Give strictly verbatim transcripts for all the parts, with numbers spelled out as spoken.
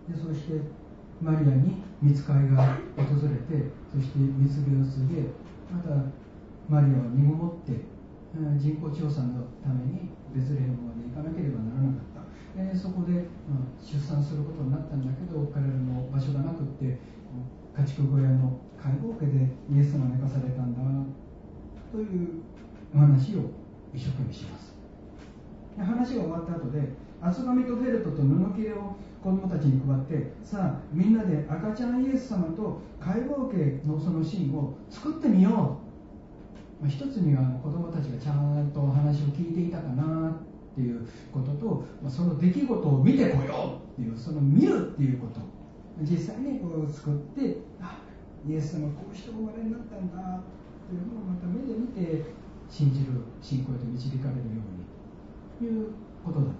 でそうしてマリアに御使いが訪れて、そして蜜毛を告げ、またマリアは身ごもって人口調査のためにベツレヘムまで行かなければならなかった。えー、そこで、まあ、出産することになったんだけど、彼らの場所がなくって家畜小屋の解剖家でイエスが寝かされたんだというお話を一生懸命します。で話が終わった後で厚紙とフェルトと布切れを子供たちに配って、さあみんなで赤ちゃんイエス様と解剖家のそのシーンを作ってみよう。まあ、一つには子供たちがちゃんと話を聞いていたかなっていうことと、まあ、その出来事を見てこようっていう、その見るっていうこと、実際にこう作って、あ、イエス様こうしてお生まれになったんだっていうのをまた目で見て信じる信仰へと導かれるようにいうことだったんです。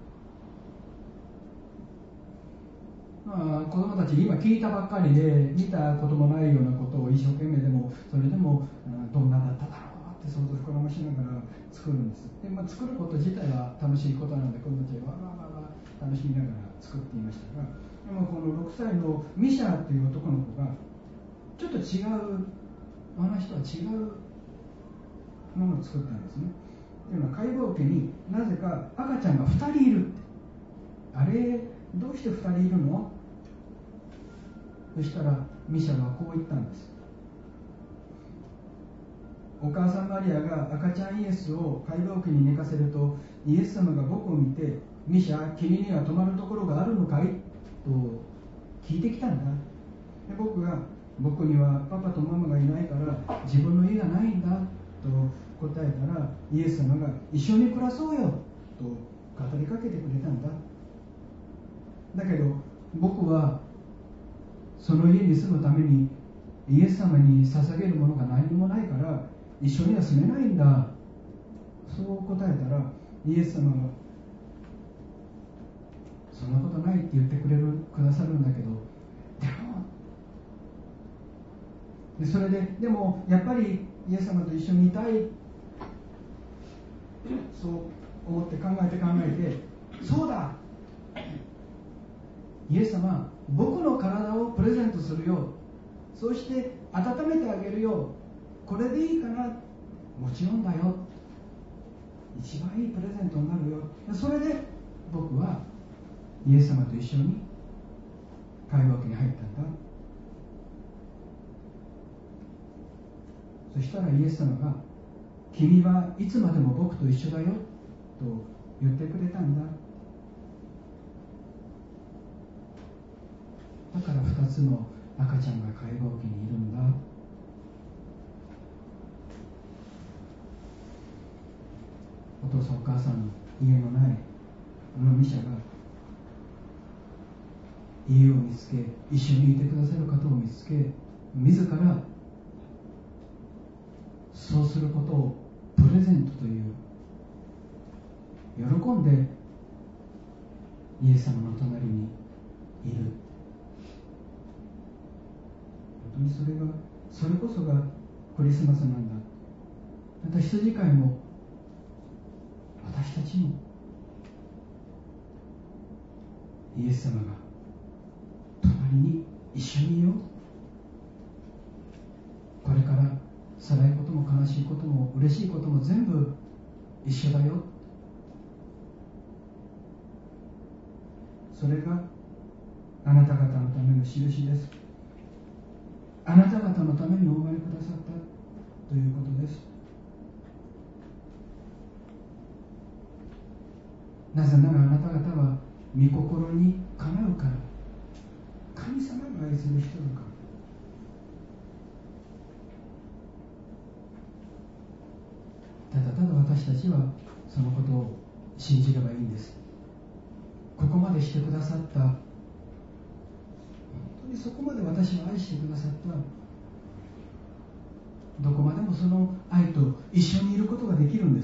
まあ、子供たち今聞いたばっかりで見たこともないようなことを一生懸命でもそれでもどんなだっただろうって想像膨らましながら作るんです。で、まあ、作ること自体は楽しいことなので子供たちはわわわわ楽しみながら作っていましたが、でもこのろくさいのミシャという男の子がちょっと違う、お話とは違うものを作ったんですね。というのは解剖家になぜか赤ちゃんがふたりいるって、あれどうしてふたりいるの？そしたらミシャはこう言ったんです。お母さんマリアが赤ちゃんイエスを解剖家に寝かせると、イエス様が僕を見て、ミシャ、君には泊まるところがあるのかいと聞いてきたんだ。で僕が、僕にはパパとママがいないから自分の家がないんだと答えたら、イエス様が一緒に暮らそうよと語りかけてくれたんだ。だけど僕はその家に住むためにイエス様に捧げるものが何もないから一緒には住めないんだ、そう答えたら、イエス様がそんなことないって言ってくれるくださるんだけど、でもでそれででもやっぱりイエス様と一緒にいたい、そう思って考えて考えて、そうだ、イエス様、僕の体をプレゼントするよ、そして温めてあげるよ、これでいいかな、もちろんだよ、一番いいプレゼントになるよ。それで僕はイエス様と一緒に解剖家に入ったんだ。そしたらイエス様が、君はいつまでも僕と一緒だよと言ってくれたんだ。だからふたつの赤ちゃんが解剖家にいるんだ。お父さんお母さんの家のないあのミシャが家を見つけ、一緒にいてくださる方を見つけ、自らそうすることをプレゼントという、喜んでイエス様の隣にいる。本当にそれが、それこそがクリスマスなんだ。また羊飼いも私たちもイエス様が隣に一緒にいよう。これから辛いことも悲しいことも嬉しいことも全部一緒だよ。それがあなた方のための印です。あなた方のためにお生まれくださったということです。なぜならあなた方は御心にかなうから、神様が愛する人だから。ただただ私たちはそのことを信じればいいんです。ここまでしてくださった、本当にそこまで私を愛してくださった、どこまでもその愛と一緒にいることができるんです。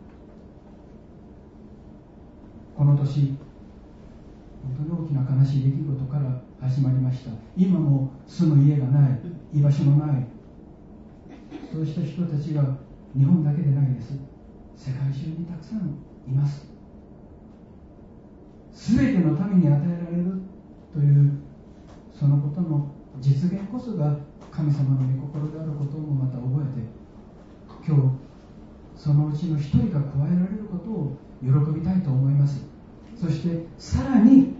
この年、本当に大きな悲しい出来事から始まりました。今も住む家がない、居場所のない、そうした人たちが日本だけでないです。世界中にたくさんいます。すべての民に与えられることの実現こそが神様の御心であることもまた覚えて、今日そのうちの一人が加えられることを喜びたいと思います。そしてさらに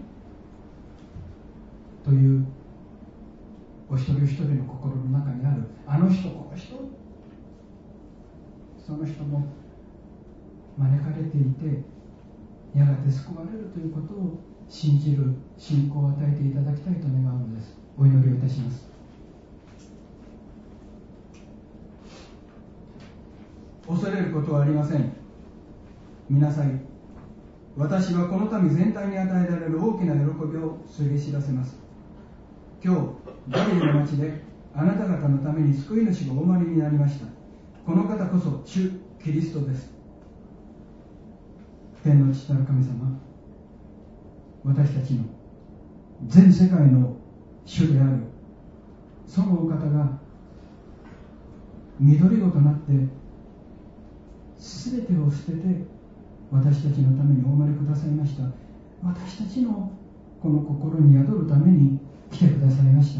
というお一人一人の心の中にあるあの人この人、その人も招かれていてやがて救われるということを信じる信仰を与えていただきたいと願うのです。お祈りをいたします。恐れることはありません。見なさい、私はこの民全体に与えられる大きな喜びを告げ知らせます。今日ダビデの町であなた方のために救い主がお生まれになりました。この方こそ主キリストです。天の父なる神様、私たちの全世界の主であるそのお方が緑子となって全てを捨てて私たちのためにお生まれくださいました。私たちのこの心に宿るために来てくださいました。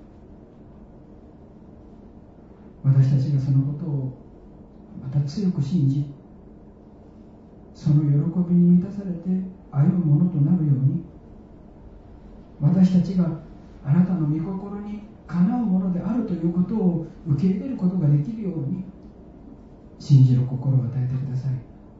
私たちがそのことをまた強く信じ、その喜びに満たされて歩むものとなるように、私たちがあなたの御心にかなうものであるということを受け入れることができるように信じる心を与えてください。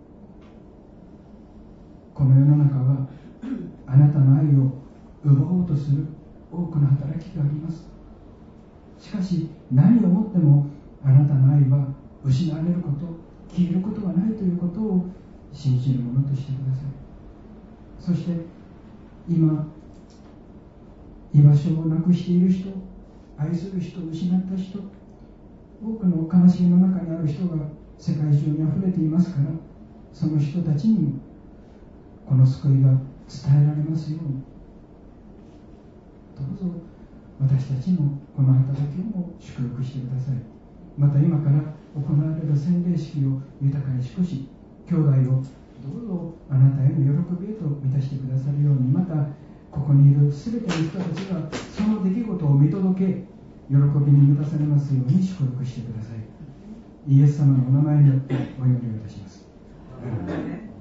この世の中はあなたの愛を奪おうとする多くの働きがあります。しかし何をもってもあなたの愛は失われること、消えることがないということを信じるものとしてください。そして今居場所をなくしている人、愛する人を失った人、多くの悲しみの中にある人が世界中にあふれていますから、その人たちにもこの救いが伝えられますように、どうぞ私たちのこの働きをも祝福してください。また今から行われる洗礼式を豊かに祝し、兄弟をどうぞあなたへの喜びへと満たしてくださるように、またここにいるすべての人たちがその出来事を見届け、喜びに満たされますように祝福してください。イエス様のお名前によってお祈りをいたします。